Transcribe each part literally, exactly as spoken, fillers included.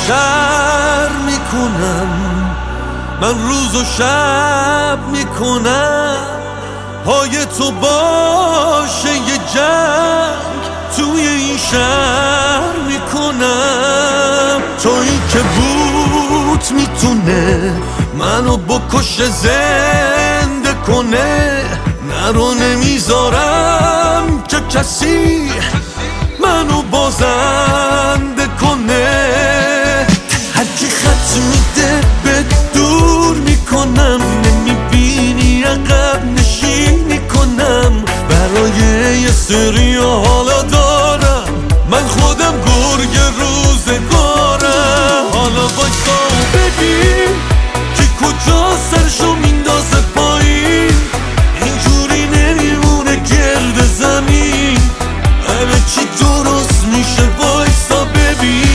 شر میکنم، من روز و شب میکنم، پای تو باشه یه جنگ توی این شهر میکنم. تویی که بود میتونه منو بکشه زنده کنه، نرو نمیذارم که کسی منو بازنده کنه. هر کی خط میده به دور میکنم، نمیبینی عقب نشینی کنم. برای یه سری حالا دارم، من خودم گرگ روزگارم. حالا بایستا و ببین که کجا سرشو میندازه پایین، اینجوری نمیمونه گرد زمین. همه چی درست میشه، وایستا ببین.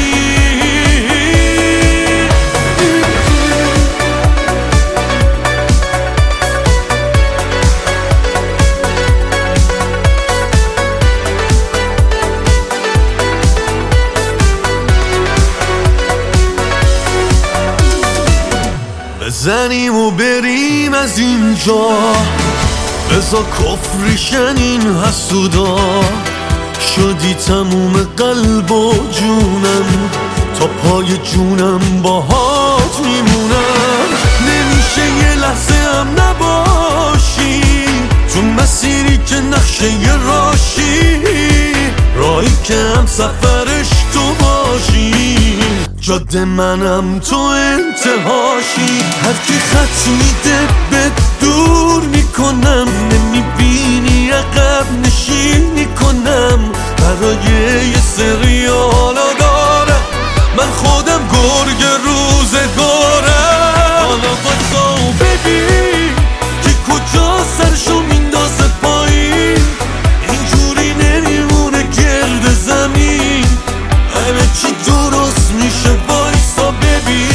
بزنیم و بریم از اینجا، بزا کفریشن این حسودا. شدی تموم قلب و جونم، تا پای جونم باهات میمونم. نمیشه یه لحظه هم نباشی تو مسیری که نقشه یه راشی، راهی که هم سفرش تو باشی، جاده منم تو انتهاشی. هر کی خط میده به دور میکنم، نمیبینی عقب نشینی کنم. برای یه سری حالا دارم، من خودم گرگ روزگارم. حالا بایستا و ببین که کجا سرشو میندازه پایین، اینجوری نمیمونه گرد زمین. همه چی درست میشه، وایستا ببین.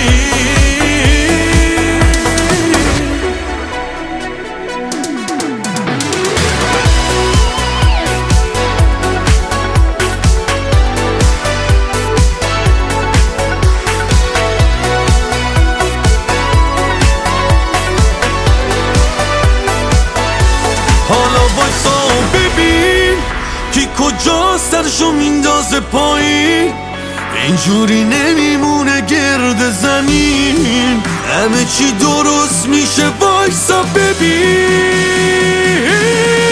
حالا وایستا و ببین کی کجا سرشو میندازه پایین، اینجوری نمیمونه گرد زمین. همه چی درست میشه، وایستا ببین.